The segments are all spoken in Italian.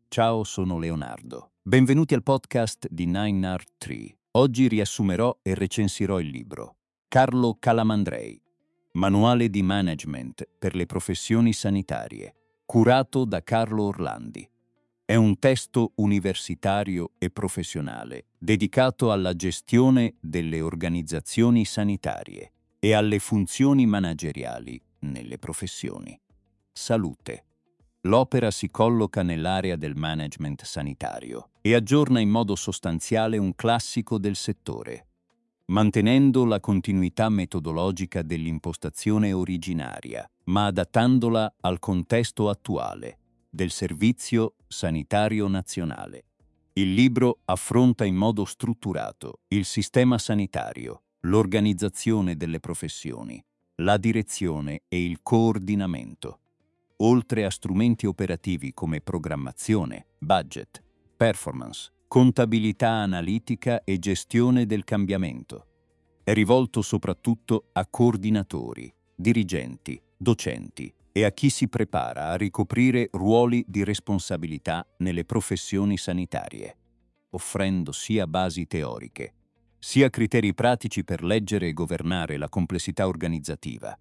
Ciao, sono Leonardo. Benvenuti al podcast di Nine Art Tree. Oggi riassumerò e recensirò il libro Carlo Calamandrei, Manuale di Management per le professioni sanitarie, curato da Carlo Orlandi. È un testo universitario e professionale dedicato alla gestione delle organizzazioni sanitarie e alle funzioni manageriali nelle professioni. Salute. L'opera si colloca nell'area del management sanitario e aggiorna in modo sostanziale un classico del settore, mantenendo la continuità metodologica dell'impostazione originaria, ma adattandola al contesto attuale del Servizio Sanitario Nazionale. Il libro affronta in modo strutturato il sistema sanitario, l'organizzazione delle professioni, la direzione e il coordinamento, oltre a strumenti operativi come programmazione, budget, performance, contabilità analitica e gestione del cambiamento. È rivolto soprattutto a coordinatori, dirigenti, docenti e a chi si prepara a ricoprire ruoli di responsabilità nelle professioni sanitarie, offrendo sia basi teoriche, sia criteri pratici per leggere e governare la complessità organizzativa.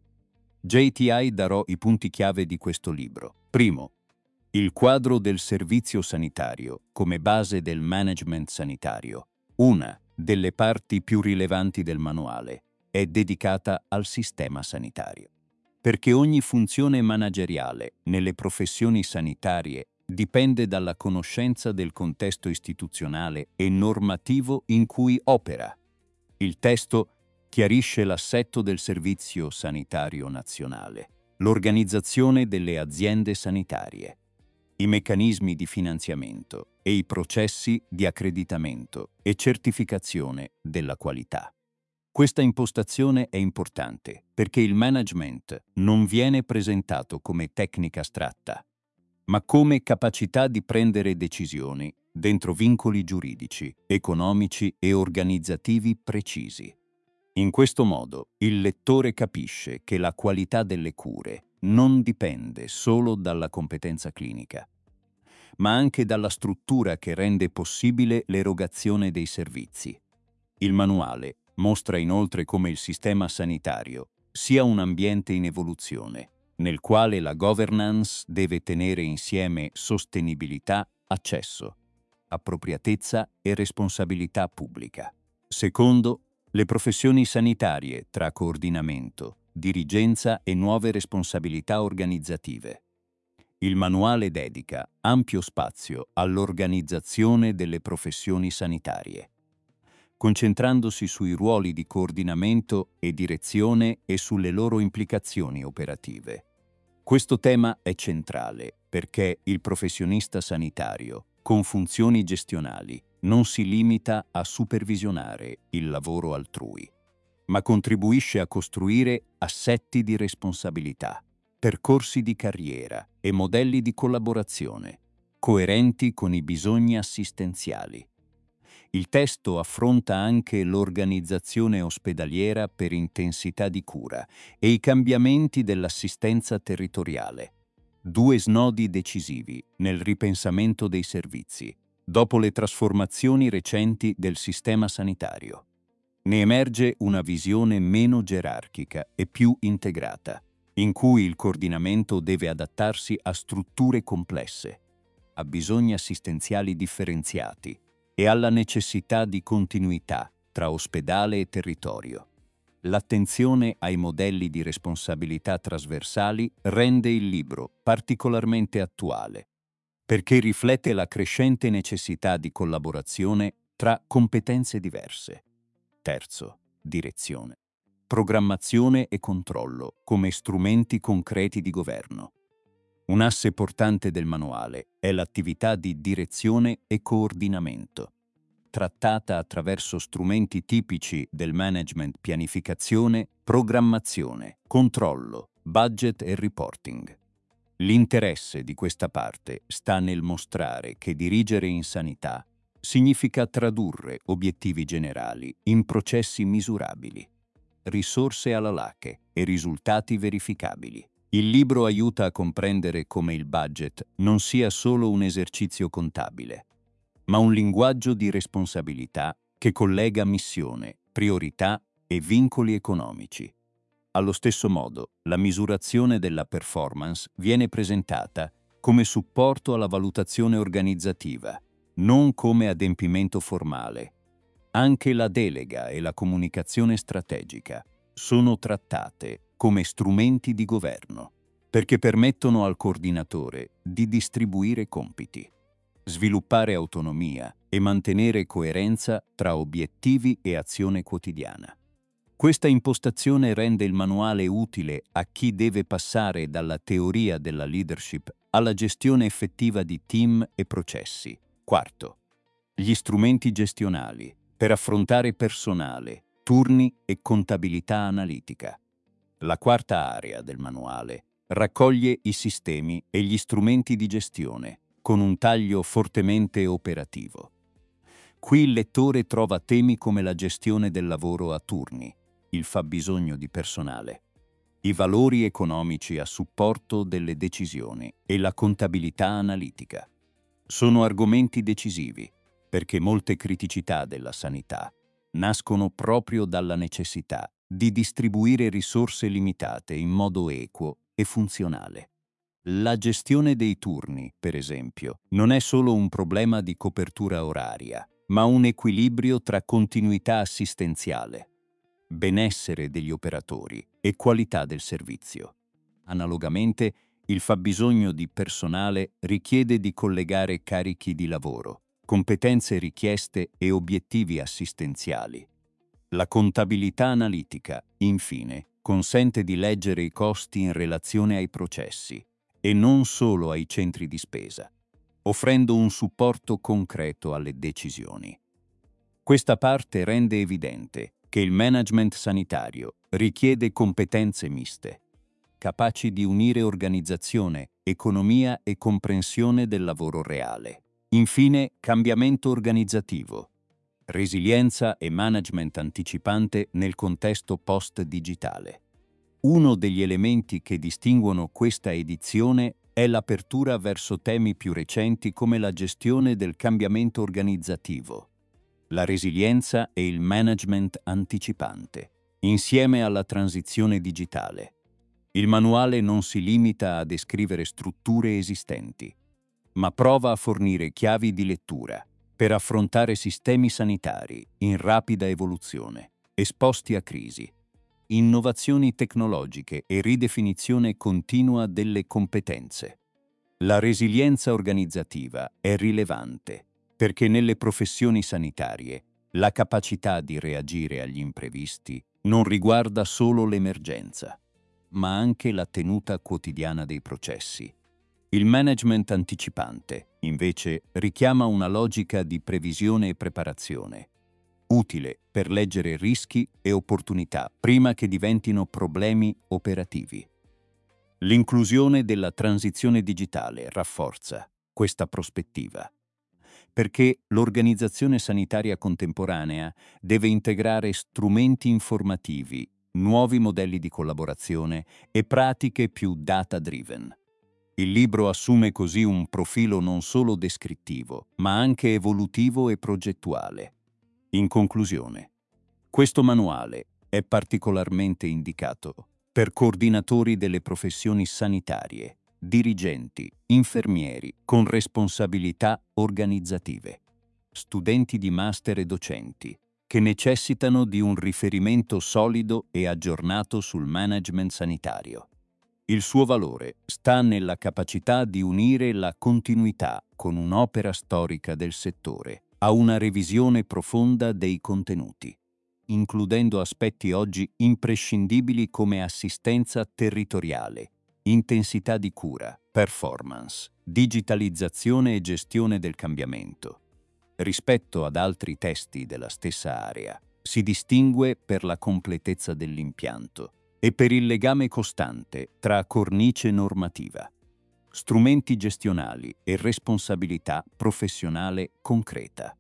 JTI darò i punti chiave di questo libro. Primo, il quadro del servizio sanitario come base del management sanitario. Una delle parti più rilevanti del manuale è dedicata al sistema sanitario, perché ogni funzione manageriale nelle professioni sanitarie dipende dalla conoscenza del contesto istituzionale e normativo in cui opera. Il testo chiarisce l'assetto del Servizio Sanitario Nazionale, l'organizzazione delle aziende sanitarie, i meccanismi di finanziamento e i processi di accreditamento e certificazione della qualità. Questa impostazione è importante perché il management non viene presentato come tecnica astratta, ma come capacità di prendere decisioni dentro vincoli giuridici, economici e organizzativi precisi. In questo modo, il lettore capisce che la qualità delle cure non dipende solo dalla competenza clinica, ma anche dalla struttura che rende possibile l'erogazione dei servizi. Il manuale mostra inoltre come il sistema sanitario sia un ambiente in evoluzione, nel quale la governance deve tenere insieme sostenibilità, accesso, appropriatezza e responsabilità pubblica. Secondo, le professioni sanitarie tra coordinamento, dirigenza e nuove responsabilità organizzative. Il manuale dedica ampio spazio all'organizzazione delle professioni sanitarie, concentrandosi sui ruoli di coordinamento e direzione e sulle loro implicazioni operative. Questo tema è centrale perché il professionista sanitario, con funzioni gestionali, non si limita a supervisionare il lavoro altrui, ma contribuisce a costruire assetti di responsabilità, percorsi di carriera e modelli di collaborazione, coerenti con i bisogni assistenziali. Il testo affronta anche l'organizzazione ospedaliera per intensità di cura e i cambiamenti dell'assistenza territoriale, due snodi decisivi nel ripensamento dei servizi, dopo le trasformazioni recenti del sistema sanitario. Ne emerge una visione meno gerarchica e più integrata, in cui il coordinamento deve adattarsi a strutture complesse, a bisogni assistenziali differenziati e alla necessità di continuità tra ospedale e territorio. L'attenzione ai modelli di responsabilità trasversali rende il libro particolarmente attuale, perché riflette la crescente necessità di collaborazione tra competenze diverse. Terzo, direzione. Programmazione e controllo come strumenti concreti di governo. Un asse portante del manuale è l'attività di direzione e coordinamento, trattata attraverso strumenti tipici del management: pianificazione, programmazione, controllo, budget e reporting. L'interesse di questa parte sta nel mostrare che dirigere in sanità significa tradurre obiettivi generali in processi misurabili, risorse alla LACHE e risultati verificabili. Il libro aiuta a comprendere come il budget non sia solo un esercizio contabile, ma un linguaggio di responsabilità che collega missione, priorità e vincoli economici. Allo stesso modo, la misurazione della performance viene presentata come supporto alla valutazione organizzativa, non come adempimento formale. Anche la delega e la comunicazione strategica sono trattate come strumenti di governo, perché permettono al coordinatore di distribuire compiti, sviluppare autonomia e mantenere coerenza tra obiettivi e azione quotidiana. Questa impostazione rende il manuale utile a chi deve passare dalla teoria della leadership alla gestione effettiva di team e processi. Quarto, gli strumenti gestionali per affrontare personale, turni e contabilità analitica. La quarta area del manuale raccoglie i sistemi e gli strumenti di gestione con un taglio fortemente operativo. Qui il lettore trova temi come la gestione del lavoro a turni, il fabbisogno di personale, i valori economici a supporto delle decisioni e la contabilità analitica. Sono argomenti decisivi perché molte criticità della sanità nascono proprio dalla necessità di distribuire risorse limitate in modo equo e funzionale. La gestione dei turni, per esempio, non è solo un problema di copertura oraria, ma un equilibrio tra continuità assistenziale, benessere degli operatori e qualità del servizio. Analogamente, il fabbisogno di personale richiede di collegare carichi di lavoro, competenze richieste e obiettivi assistenziali. La contabilità analitica, infine, consente di leggere i costi in relazione ai processi e non solo ai centri di spesa, offrendo un supporto concreto alle decisioni. Questa parte rende evidente che il management sanitario richiede competenze miste, capaci di unire organizzazione, economia e comprensione del lavoro reale. Infine, cambiamento organizzativo, resilienza e management anticipante nel contesto post-digitale. Uno degli elementi che distinguono questa edizione è l'apertura verso temi più recenti come la gestione del cambiamento organizzativo, la resilienza e il management anticipante, insieme alla transizione digitale. Il manuale non si limita a descrivere strutture esistenti, ma prova a fornire chiavi di lettura per affrontare sistemi sanitari in rapida evoluzione, esposti a crisi, innovazioni tecnologiche e ridefinizione continua delle competenze. La resilienza organizzativa è rilevante perché nelle professioni sanitarie la capacità di reagire agli imprevisti non riguarda solo l'emergenza, ma anche la tenuta quotidiana dei processi. Il management anticipante, invece, richiama una logica di previsione e preparazione, utile per leggere rischi e opportunità prima che diventino problemi operativi. L'inclusione della transizione digitale rafforza questa prospettiva, perché l'organizzazione sanitaria contemporanea deve integrare strumenti informativi, nuovi modelli di collaborazione e pratiche più data-driven. Il libro assume così un profilo non solo descrittivo, ma anche evolutivo e progettuale. In conclusione, questo manuale è particolarmente indicato per coordinatori delle professioni sanitarie, dirigenti, infermieri con responsabilità organizzative, studenti di master e docenti, che necessitano di un riferimento solido e aggiornato sul management sanitario. Il suo valore sta nella capacità di unire la continuità con un'opera storica del settore a una revisione profonda dei contenuti, includendo aspetti oggi imprescindibili come assistenza territoriale, intensità di cura, performance, digitalizzazione e gestione del cambiamento. Rispetto ad altri testi della stessa area, si distingue per la completezza dell'impianto e per il legame costante tra cornice normativa, strumenti gestionali e responsabilità professionale concreta.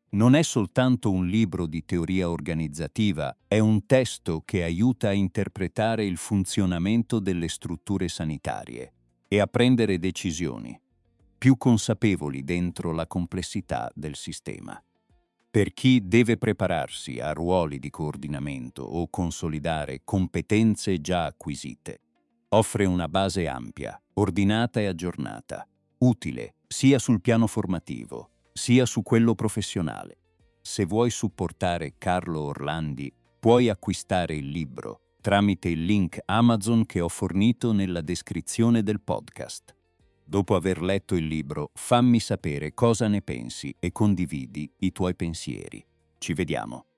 Non è soltanto un libro di teoria organizzativa, è un testo che aiuta a interpretare il funzionamento delle strutture sanitarie e a prendere decisioni più consapevoli dentro la complessità del sistema. Per chi deve prepararsi a ruoli di coordinamento o consolidare competenze già acquisite, offre una base ampia, ordinata e aggiornata, utile sia sul piano formativo, sia su quello professionale. Se vuoi supportare Carlo Orlandi, puoi acquistare il libro tramite il link Amazon che ho fornito nella descrizione del podcast. Dopo aver letto il libro, fammi sapere cosa ne pensi e condividi i tuoi pensieri. Ci vediamo.